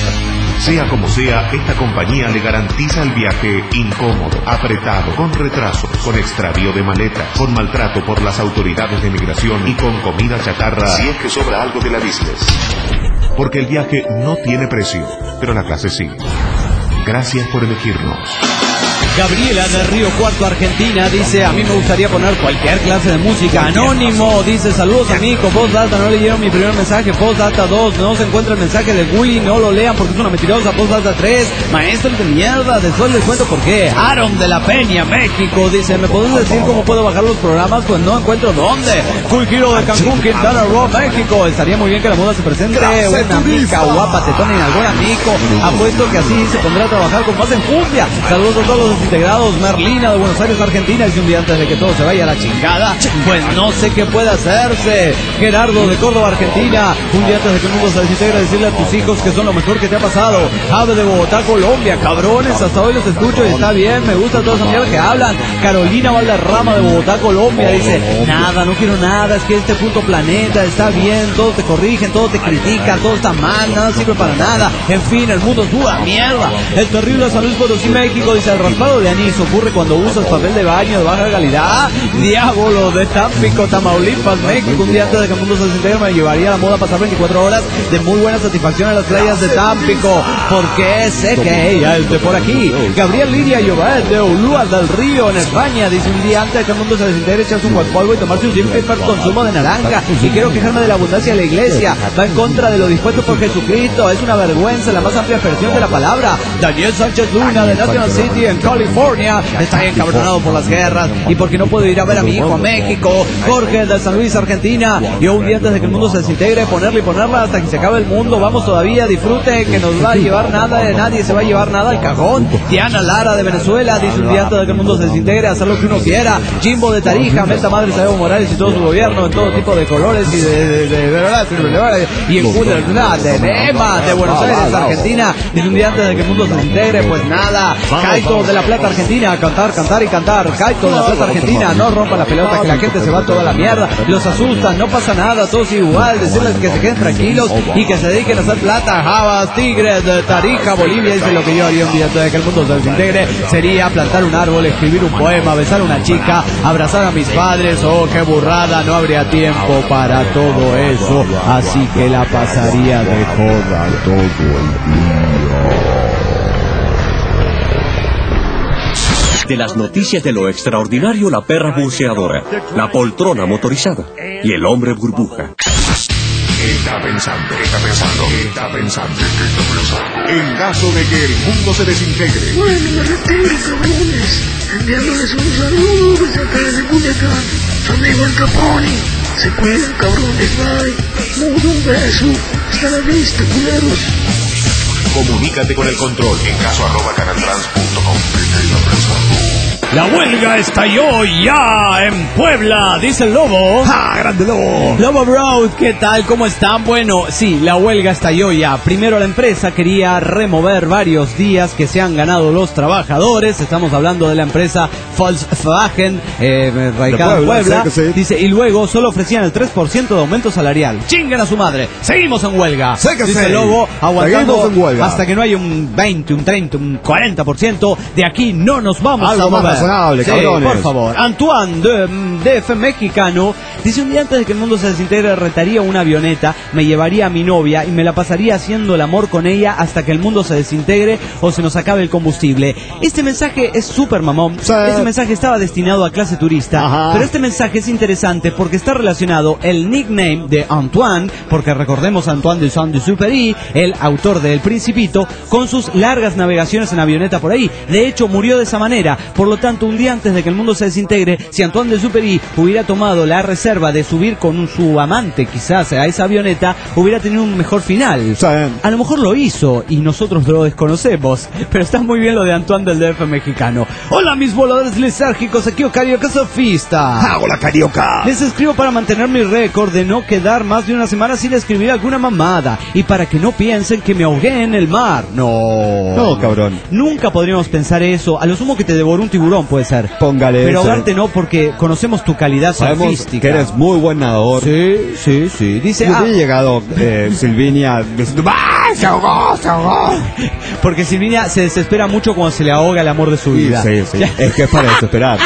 Sea como sea, esta compañía le garantiza el viaje incómodo, apretado, con retrasos, con extravío de maletas, con maltrato por las autoridades de migración y con comida chatarra si es que sobra algo de la business. Porque el viaje no tiene precio, pero la clase sí. Gracias por elegirnos. Gabriela de Río Cuarto, Argentina, dice, a mí me gustaría poner cualquier clase de música. Anónimo, dice, saludos amigos, postdata, no leyeron mi primer mensaje, postdata dos, no se encuentra el mensaje de Willy, no lo lean porque es una mentirosa, postdata tres, maestros de mierda, después les cuento por qué. Aaron de la Peña, México, dice, ¿me podés decir cómo puedo bajar los programas? Pues no encuentro dónde. Cool Hero de Cancún, Quintana Roo, México, estaría muy bien que la moda se presente una mica guapa, tetona en algún amigo, apuesto que así se pondrá a trabajar con más enjundia. Saludos a todos los integrados. Merlina de Buenos Aires, Argentina, dice un día antes de que todo se vaya a la chingada, pues no sé qué puede hacerse. Gerardo de Córdoba, Argentina, un día antes de que el mundo se desintegre, decirle a tus hijos que son lo mejor que te ha pasado. Ave de Bogotá, Colombia, cabrones, hasta hoy los escucho y está bien, me gusta toda esa mierda que hablan. Carolina Valderrama de Bogotá, Colombia, dice, nada, no quiero nada, es que este puto planeta está bien, todos te corrigen, todos te critican, todo está mal, nada sirve para nada, en fin, el mundo es pura mierda. El terrible San Luis Potosí, México, dice, el raspado de anís ocurre cuando usas papel de baño de baja calidad. Diablo de Tampico, Tamaulipas, México, un día antes de que el mundo se desintegre me llevaría a la moda a pasar veinticuatro horas de muy buena satisfacción en las playas de Tampico, porque sé que ella es de por aquí. Gabriel Lidia Llobet de Ulúa del Río, en España, dice, un día antes de que el mundo se desintegre echarse un polvo y tomarse un gin pepper con zumo de naranja, y quiero quejarme de la abundancia de la iglesia, va en contra de lo dispuesto por Jesucristo, es una vergüenza, la más amplia expresión de la palabra. Daniel Sánchez Luna de National City en California, está encabronado por las guerras y porque no puedo ir a ver a mi hijo a México. Jorge de San Luis, Argentina, yo un día antes de que el mundo se desintegre, ponerle y ponerla hasta que se acabe el mundo, vamos todavía, disfrute, que nos va a llevar nada, de nadie se va a llevar nada al cajón. Diana Lara de Venezuela, dice, un día antes de que el mundo se desintegre, hacer lo que uno quiera. Jimbo de Tarija, Meta Madre Evo Morales y todo su gobierno en todo tipo de colores y de, de, de, verdad, y en Julio de Nema de Buenos Aires, Argentina, dice, un día antes de que el mundo se desintegre, pues nada. Kaito de la Playa Plata Argentina, cantar, cantar y cantar. Caito de La Plata Argentina, no rompa la pelota que la gente se va toda la mierda. Los asustan, no pasa nada, todos igual. Decirles que se queden tranquilos y que se dediquen a hacer plata. Jabas, Tigres, de Tarija, Bolivia. Dice lo que yo haría un día antes de que el mundo se desintegre. Sería plantar un árbol, escribir un poema, besar a una chica, abrazar a mis padres. Oh, qué burrada, no habría tiempo para todo eso. Así que la pasaría de joda todo el día. De las noticias de lo extraordinario, la perra buceadora, la poltrona motorizada y el hombre burbuja. ¿Qué está pensando? ¿Qué está pensando? ¿Qué está pensando? ¿Qué está pensando? En caso de que el mundo se desintegre. Bueno, me retiro, cabrones. Enviándoles un saludo desde acá de Culiacán. Su amigo el Capone. Se cuidan, cabrones. Bye. Mudo un beso. Hasta la vista, culeros. Comunícate con el control en caso arroba canaltrans punto com. La huelga estalló ya en Puebla, dice el Lobo. ¡Ah, grande Lobo! Lobo Bro, ¿qué tal? ¿Cómo están? Bueno, sí, la huelga estalló ya. Primero la empresa quería remover varios días que se han ganado los trabajadores. Estamos hablando de la empresa Volkswagen, eh, radicada en Puebla. Sí, sí. Dice, y luego solo ofrecían el tres por ciento de aumento salarial. ¡Chinguen a su madre! ¡Seguimos en huelga! Sí que dice sí. Lobo, aguantando en huelga hasta que no haya un veinte, un treinta, un cuarenta por ciento. De aquí no nos vamos Algo a mover. Razonable, sí, cabrones. por favor. Antoine de D F mexicano dice, un día antes de que el mundo se desintegre retaría una avioneta, me llevaría a mi novia y me la pasaría haciendo el amor con ella hasta que el mundo se desintegre o se nos acabe el combustible. Este mensaje es súper mamón. Sí. Este mensaje estaba destinado a clase turista. Ajá. Pero este mensaje es interesante porque está relacionado el nickname de Antoine, porque recordemos a Antoine de Saint-Exupéry, el autor de El Principito, con sus largas navegaciones en avioneta por ahí. De hecho, murió de esa manera. Por lo tanto, un día antes de que el mundo se desintegre, si Antoine de Exupéry hubiera tomado la reserva de subir con un, su amante quizás a esa avioneta, hubiera tenido un mejor final. Sí. A lo mejor lo hizo y nosotros lo desconocemos, pero está muy bien lo de Antoine del D F mexicano. Hola mis voladores lisérgicos, aquí Carioca Sofista. Ah, hola Carioca. Les escribo para mantener mi récord de no quedar más de una semana sin escribir alguna mamada y para que no piensen que me ahogué en el mar. No. No, cabrón. Nunca podríamos pensar eso. A lo sumo que te devoró un tiburón puede ser. Póngale pero eso. ahogarte no, porque conocemos tu calidad Sabemos surfística. Que eres muy buen nadador. Sí, sí, sí. Dice, yo ah, había llegado eh, Silvinia diciendo, ¡ah, se ahogó, se ahogó! Porque Silvinia se desespera mucho cuando se le ahoga el amor de su vida. Sí, sí, sí. Es que es para desesperar.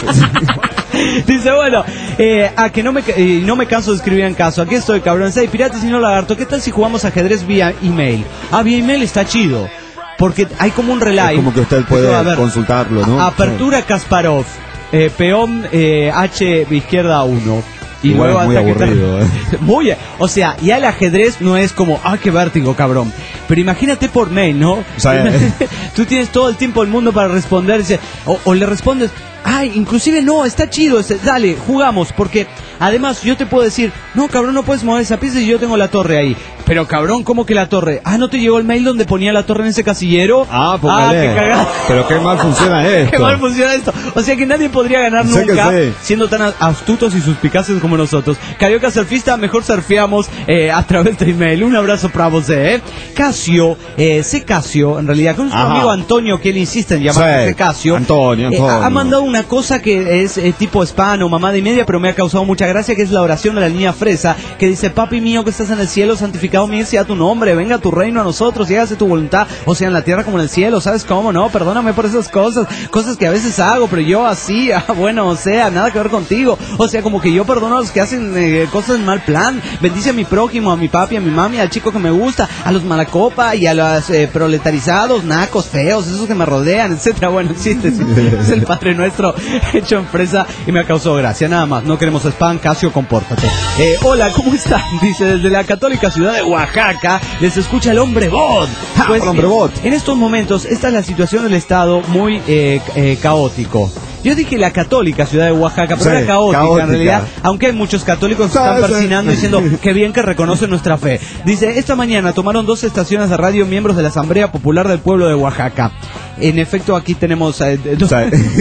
Dice, bueno, eh, a que no me eh, no me canso de escribir en caso. Aquí estoy, cabrón. Seis piratas y no lagarto. ¿Qué tal si jugamos ajedrez vía email? Ah, vía email está chido. Porque hay como un relay. Es como que usted puede ver, consultarlo, ¿no? Apertura Kasparov. Eh, peón eh, H izquierda uno. Y igual luego muy aburrido, te... eh. Muy, o sea, ya el ajedrez no es como, ah, qué vértigo, cabrón. Pero imagínate por mail, ¿no? O sea, tú tienes todo el tiempo del mundo para responder, o, o le respondes, ay, inclusive no, está chido, dale, jugamos, porque además yo te puedo decir, no, cabrón, no puedes mover esa pieza y yo tengo la torre ahí. Pero cabrón, ¿cómo que la torre? Ah, ¿no te llegó el mail donde ponía la torre en ese casillero? Ah, póngale. Ah, qué cagada. Pero qué mal funciona esto. Qué mal funciona esto. O sea que nadie podría ganar sé nunca sí. siendo tan astutos y suspicaces como nosotros. Carioca Surfista, mejor surfeamos eh, a través de email. Un abrazo para vos, eh. Casio, eh, C. Casio, en realidad, con su Ajá. amigo Antonio, que él insiste en llamarse sí. C. Casio. Antonio, Antonio. Eh, ha mandado una cosa que es eh, tipo spam o mamada y media, pero me ha causado mucha gracia, que es la oración de la niña Fresa, que dice, papi mío que estás en el cielo, santificado mío sea tu nombre, venga a tu reino a nosotros, y hágase tu voluntad, o sea, en la tierra como en el cielo, ¿sabes cómo? No, perdóname por esas cosas, cosas que a veces hago, pero yo así, ah, bueno, o sea, nada que ver contigo, o sea, como que yo perdono a los que hacen eh, cosas en mal plan, bendice a mi prójimo, a mi papi, a mi mami, al chico que me gusta, a los malacopa y a los eh, proletarizados, nacos, feos, esos que me rodean, etcétera. Bueno, existe, sí, es el Padre Nuestro hecho en fresa y me ha causado gracia, nada más, no queremos spam, Casio, compórtate. Eh, hola, ¿cómo están? Dice, desde la católica ciudad de Oaxaca, les escucha el hombre bot. Pues, el hombre bot. En estos momentos, esta es la situación del Estado muy eh, eh, caótico. Yo dije la católica ciudad de Oaxaca, pero sí, era caótica, caótica en realidad, aunque hay muchos católicos que están persinando diciendo que bien que reconocen nuestra fe. Dice, esta mañana tomaron dos estaciones de radio miembros de la Asamblea Popular del Pueblo de Oaxaca. en efecto aquí tenemos eh, dos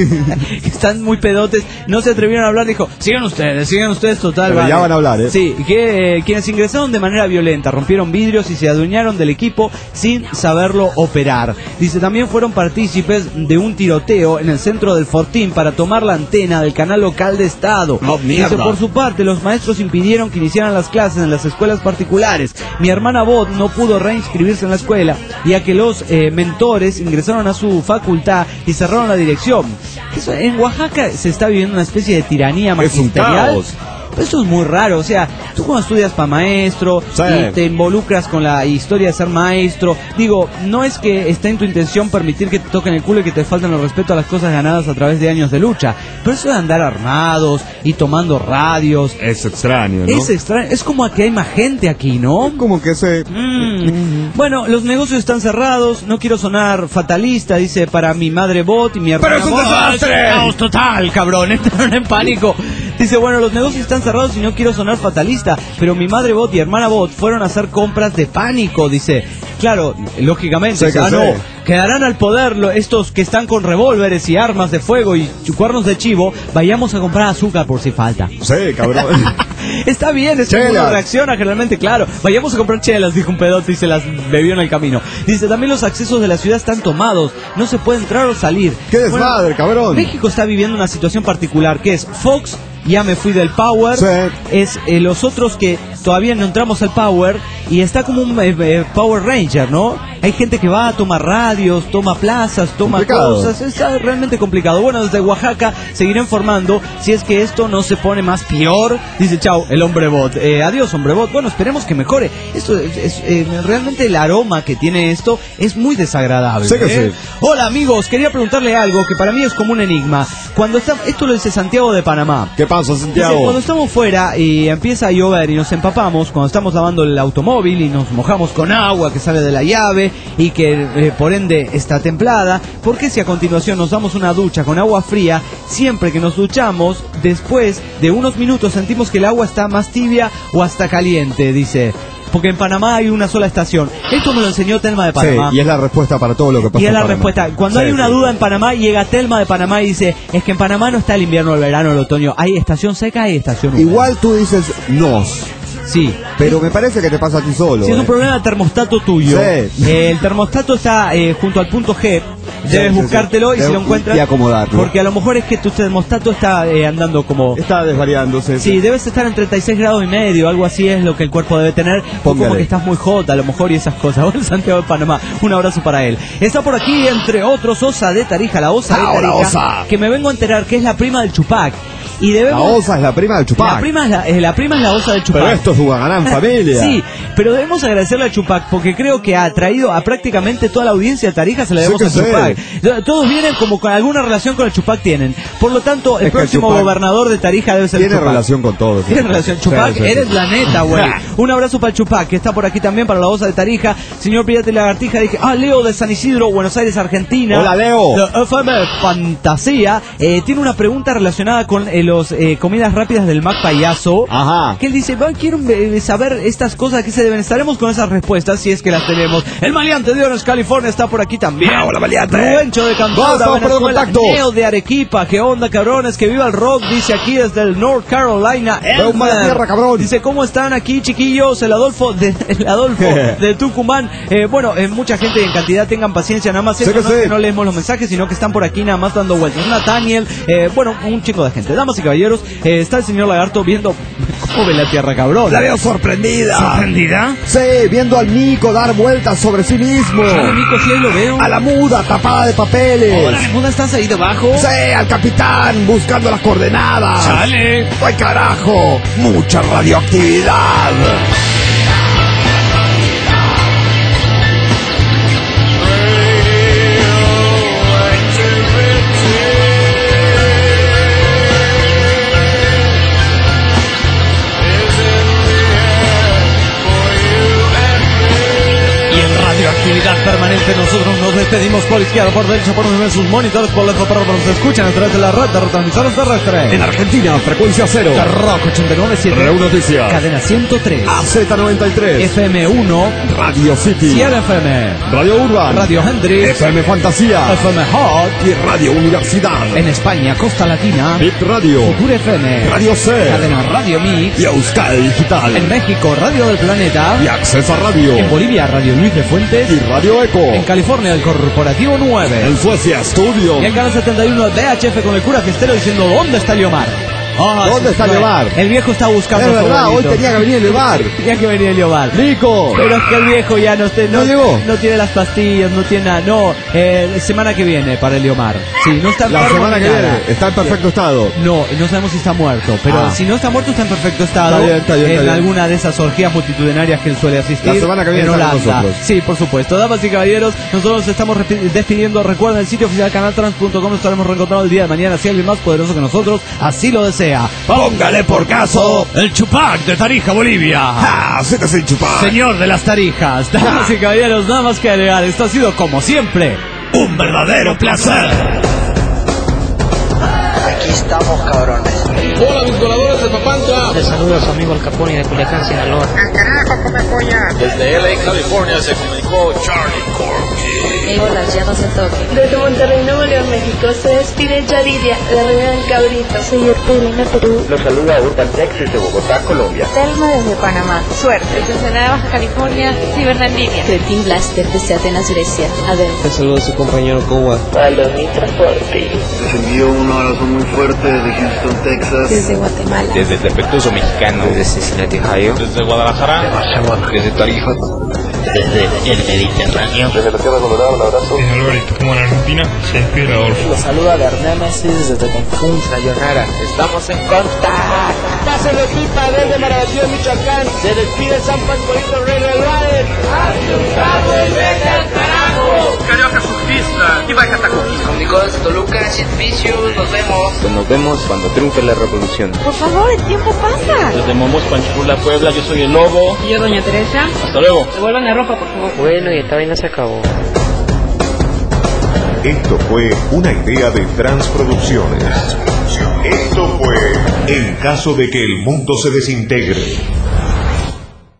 que están muy pedotes, no se atrevieron a hablar, dijo, sigan ustedes, sigan ustedes, total. Pero vale. ya van a hablar, ¿eh? Sí, que eh, quienes ingresaron de manera violenta, rompieron vidrios y se adueñaron del equipo sin saberlo operar. Dice, también fueron partícipes de un tiroteo en el centro del Fortín para tomar la antena del canal local de Estado. Oh, Dice, por su parte, los maestros impidieron que iniciaran las clases en las escuelas particulares. Mi hermana Bot no pudo reinscribirse en la escuela, ya que los eh, mentores ingresaron a su facultad y cerraron la dirección. Eso, en Oaxaca se está viviendo una especie de tiranía magisterial. Eso es muy raro, o sea, tú cuando estudias para maestro sí. y te involucras con la historia de ser maestro, digo, no es que esté en tu intención permitir que te toquen el culo y que te falten el respeto a las cosas ganadas a través de años de lucha, pero eso de andar armados y tomando radios es extraño, ¿no? Es extraño, es como que hay más gente aquí, ¿no? Como que se... Mm. Bueno, los negocios están cerrados, no quiero sonar fatalista, dice, para mi madre Bot y mi hermana. ¡Pero es un desastre! ¡Caos total, cabrón! Entraron en pánico. Dice, bueno, los negocios están cerrados y no quiero sonar fatalista, pero mi madre Bot y hermana Bot fueron a hacer compras de pánico, dice. Claro, lógicamente, sí, ah, sí. no, quedarán al poder lo, estos que están con revólveres y armas de fuego y cuernos de chivo, vayamos a comprar azúcar por si falta. Sí, cabrón. Está bien, es que uno reacciona generalmente, claro. Vayamos a comprar chelas, dijo un pedote y se las bebió en el camino. Dice, también los accesos de la ciudad están tomados, no se puede entrar o salir. ¡Qué desmadre, bueno, cabrón! México está viviendo una situación particular, que es Fox, ya me fui del Power, sí. es eh, los otros que todavía no entramos al Power, y está como un eh, eh, Power Ranger, ¿no? Hay gente que va, toma radios, toma plazas, toma complicado. Cosas, está realmente complicado. Bueno, desde Oaxaca seguiré informando si es que esto no se pone más peor. Dice, chao, el hombre bot. Eh, adiós, hombre bot. Bueno, esperemos que mejore. Esto es, es eh, realmente el aroma que tiene esto es muy desagradable. Sí que ¿eh? sí. Hola, amigos, quería preguntarle algo que para mí es como un enigma. Cuando está, esto lo dice Santiago de Panamá. ¿Qué pasa, Santiago? Dice, cuando estamos fuera y empieza a llover y nos empapamos, cuando estamos lavando el automóvil y nos mojamos con agua que sale de la llave y que eh, por ende está templada, ¿por qué si a continuación nos damos una ducha con agua fría, siempre que nos duchamos, después de unos minutos sentimos que el agua está más tibia o hasta caliente? Dice, porque en Panamá hay una sola estación. Esto me lo enseñó Telma de Panamá. Sí, y es la respuesta para todo lo que pasa. Y es la en respuesta. Cuando sí, hay una sí. duda en Panamá, llega Telma de Panamá y dice, es que en Panamá no está el invierno, el verano, el otoño. Hay estación seca y estación húmeda. Igual tú dices nos. Sí. Pero me parece que te pasa a ti solo. Si eh. es un problema de termostato tuyo. Sí. Eh, el termostato está eh, junto al punto G. Debes sí, buscártelo sí. y si lo encuentras. Y acomodarlo. Porque a lo mejor es que tu termostato está eh, andando como. Está desvariándose. Sí, debes estar en treinta y seis grados y medio, algo así es lo que el cuerpo debe tener. Póngale. Como que estás muy hot, a lo mejor, y esas cosas. Bueno, Santiago de Panamá, un abrazo para él. Está por aquí, entre otros, Osa de Tarija, la Osa de Tarija. Osa. Que me vengo a enterar que es la prima del Chupac. Y debemos... La Osa es la prima del Chupac. La prima es la, eh, la prima es la Osa del Chupac. Pero esto es una gran familia. Sí, pero debemos agradecerle a Chupac porque creo que ha traído a prácticamente toda la audiencia de Tarija, se la debemos sí a Chupac. sé. Todos vienen como con alguna relación con el Chupac tienen. Por lo tanto, el es próximo el gobernador de Tarija debe ser Tiene Chupac. relación con todos. Tiene relación. Chupac, sí, sí, eres sí. la neta, güey. Un abrazo para el Chupac, que está por aquí también, para la Osa de Tarija. Señor Pirata y Lagartija, dije, ah, Leo de San Isidro, Buenos Aires, Argentina. Hola, Leo. De F M Fantasía. Eh, tiene una pregunta relacionada con eh, los eh, comidas rápidas del Mac Payaso. Ajá. Que él dice, bueno, quiero eh, saber estas cosas que se deben. Estaremos con esas respuestas si es que las tenemos. El Maleante de Orange, California, está por aquí también. Hola, Maleante. Rubencho de Cantora, Vamos, Venezuela. contacto. Neo de Arequipa. ¿Qué onda, cabrones? Que viva el rock, dice aquí desde el North Carolina. Veo mala tierra, cabrón. Dice, ¿cómo están aquí, chiquillos? El Adolfo de, el Adolfo de Tucumán. Eh, bueno, eh, mucha gente en cantidad, tengan paciencia, nada más. Eso que no sí. es que no leemos los mensajes, sino que están por aquí nada más dando vueltas. Nathaniel, eh, bueno, un chico de gente. Damas y caballeros, eh, está el señor Lagarto viendo cómo ve la tierra, cabrón. La veo sorprendida. ¿Sorprendida? Sí, viendo al Mico dar vueltas sobre sí mismo. Ay, Mico, sí, ahí lo veo. A la muda tapada de papeles. Hola, ¿muda estás ahí debajo? Sí, al capitán buscando las coordenadas. ¡Sale! ¡Ay, carajo! ¡Mucha radioactividad! Y en radioactividad permanente nosotros nos despedimos por izquierda, por derecha, por en sus monitores, por lejos, por nos escuchan a través de la red de retransmisores terrestres. En Argentina, frecuencia cero. Rock ochenta y nueve punto siete. Reu Noticias. Cadena ciento tres. A Z noventa y tres. F M uno. Radio City. Sierra F M. Radio Urban. Radio Hendrix. F M Fantasía. F M Hot. Y Radio Universidad. En España, Costa Latina. Bit Radio. Futura F M. Radio C. Cadena Radio Mix. Y Euskadi Digital. En México, Radio del Planeta. Y Acceso a Radio. En Bolivia, Radio Luis de Fuentes. Y Radio Eco. En California, el Corporativo nueve. En Suecia, Studio. Y el canal setenta y uno de H F con el cura Gestero diciendo ¿dónde está Liomar? Oh, ¿Dónde está Liomar? El viejo está buscando. Es verdad, hoy tenía que venir Liomar. Tenía que venir Liomar. Nico. Pero es que el viejo ya no, te, no, ¿No llegó? No tiene las pastillas, no tiene nada. No, eh, semana que viene para el Liomar. Sí, no está La enfermo semana ni que nada. viene. Está en perfecto estado. No, no sabemos si está muerto. Pero Ah. si no está muerto, está en perfecto estado. Está bien, está bien, en está bien. alguna de esas orgías multitudinarias que él suele asistir. La semana que viene en está con Holanda. nosotros. Sí, por supuesto. Damas y caballeros, nosotros nos estamos repi- despidiendo. Recuerden el sitio oficial canaltrans punto com. Nos estaremos reencontrando el día de mañana si alguien más poderoso que nosotros así lo desea. Póngale por caso el Chupac de Tarija, Bolivia. ¡Ah! ¡Se te hace chupar! Señor de las Tarijas, damas y caballeros, nada más que agregar. Esto ha sido, como siempre, Un verdadero placer. Aquí estamos, cabrones. Hola, mis voladores de Papantla. Les saluda a su amigo el Capone de Culiacán, Sinaloa. ¡Al carajo, come polla! Desde L A, California, se comunicó Charlie Corky. Hey, hola, ya no se toque. Desde Monterrey, Nuevo León, México, se despide Yaridia, la reina del cabrito. Soy Arturina, Perú. Los saluda Urban Texas de Bogotá, Colombia. Telma desde Panamá. Suerte. Desde Ensenada, Baja California, Cibernandina. Cretin Blaster desde Atenas, Grecia. Adel. Te saludo a su compañero Cuba. Para mi transporte. Les envío un abrazo muy fuerte desde Houston, Texas. Desde Guatemala. Desde el defectuoso mexicano. Desde Cincinnati, Ohio. Desde Guadalajara. Desde Tarija. Desde el Mediterráneo. Desde la Tierra Colorada, un abrazo. Desde Alvarito, como en Argentina, se despide Adolfo. Los saluda de Némesis desde Cancún, Sayonara. Estamos en contacto. Pásenlo pipa desde Marabatío, Michoacán. Se despide San Pascualito, Rey del Valle. ¡Asustado y vete al carajo! Carioca surfista, y vaya Tacoquín. Comunicó desde Toluca, Cienficios, nos vemos. Pues nos vemos cuando triunfe la revolución. Por favor, el tiempo pasa. Desde Momos, Panchipula, Puebla, yo soy el Lobo. Y yo, Doña Teresa. Hasta luego. Devuelvan la ropa, por favor. Bueno, y esta vaina se acabó. Esto fue una idea de Transproducciones. Esto fue En caso de que el mundo se desintegre.